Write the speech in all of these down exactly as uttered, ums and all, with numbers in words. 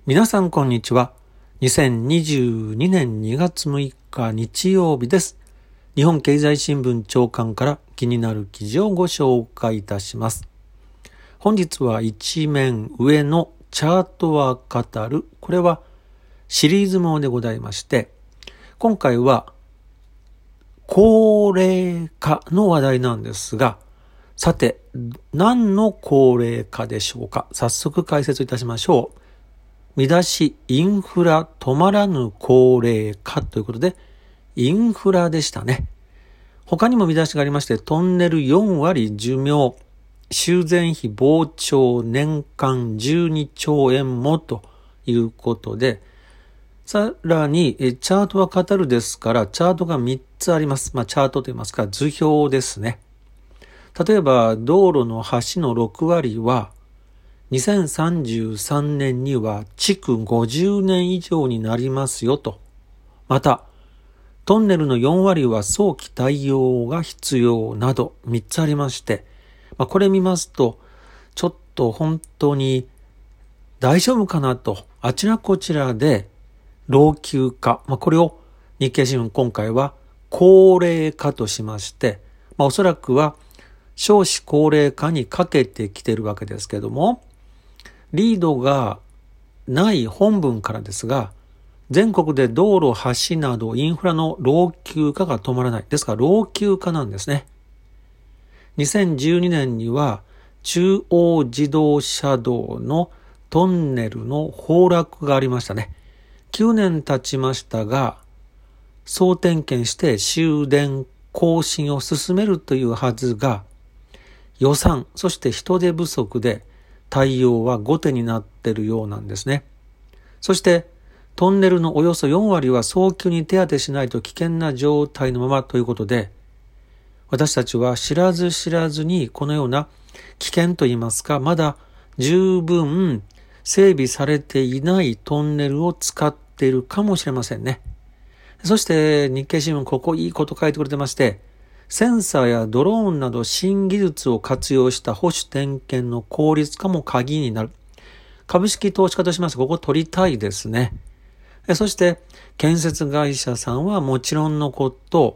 皆さんこんにちは。にせんにじゅうにねんにがつむいか日曜日です。日本経済新聞朝刊から気になる記事をご紹介いたします。本日は一面上のチャートは語る。これはシリーズものでございまして、今回は高齢化の話題なんですが、さて、何の高齢化でしょうか。早速解説いたしましょう。見出し、インフラ止まらぬ高齢化ということで、インフラでしたね。他にも見出しがありまして、トンネルよんわり寿命、修繕費膨張年間じゅうにちょうえんもということで、さらに、チャートは語るですから、チャートがみっつあります。まあ、チャートといいますか、図表ですね。例えば、道路の橋のろくわりは、にせんさんじゅうさんねんには築ごじゅうねん以上になりますよと。また、トンネルのよんわりは早期対応が必要などみっつありまして、まあ、これ見ますと、ちょっと本当に大丈夫かなと、あちらこちらで老朽化、まあ、これを日経新聞今回は高齢化としまして、まあ、おそらくは少子高齢化にかけてきているわけですけれども、リードがない本文からですが、全国で道路、橋などインフラの老朽化が止まらない。ですから老朽化なんですね。にせんじゅうにねんには中央自動車道のトンネルの崩落がありましたね。きゅうねん経ちましたが、総点検して修繕更新を進めるというはずが、予算、そして人手不足で対応は後手になっているようなんですね。そしてトンネルのおよそよんわりは早急に手当てしないと危険な状態のままということで、私たちは知らず知らずにこのような危険といいますか、まだ十分整備されていないトンネルを使っているかもしれませんね。そして日経新聞ここいいこと書いてくれてまして、センサーやドローンなど新技術を活用した保守点検の効率化も鍵になる。株式投資家としましてここ取りたいですね。そして建設会社さんはもちろんのこと、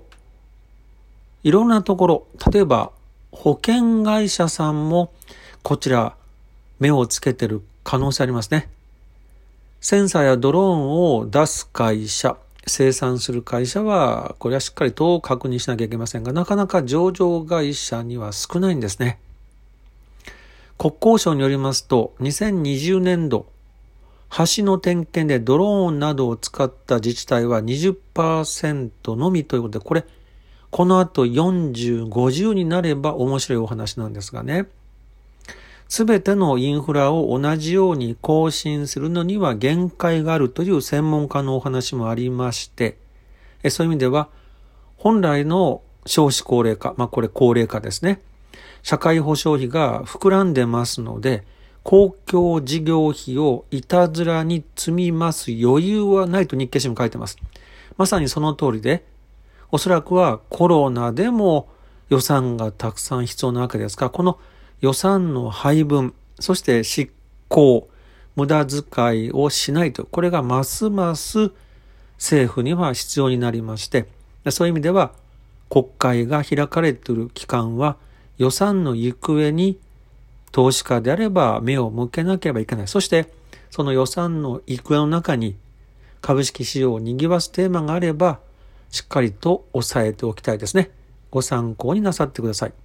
いろんなところ、例えば保険会社さんもこちら目をつけている可能性ありますね。センサーやドローンを出す会社、生産する会社はこれはしっかりと確認しなきゃいけませんが、なかなか上場会社には少ないんですね。国交省によりますと、にせんにじゅうねんど橋の点検でドローンなどを使った自治体は にじゅっパーセント のみということで、これこの後よんじゅう、ごじゅうになれば面白いお話なんですがね。すべてのインフラを同じように更新するのには限界があるという専門家のお話もありまして、そういう意味では本来の少子高齢化、まあこれ高齢化ですね。社会保障費が膨らんでますので、公共事業費をいたずらに積みます余裕はないと日経新聞書いてます。まさにその通りで、おそらくはコロナでも予算がたくさん必要なわけですが、この予算の配分、そして執行、無駄遣いをしないと、これがますます政府には必要になりまして、そういう意味では国会が開かれている期間は予算の行方に投資家であれば目を向けなければいけない。そしてその予算の行方の中に株式市場を賑わすテーマがあればしっかりと押さえておきたいですね。ご参考になさってください。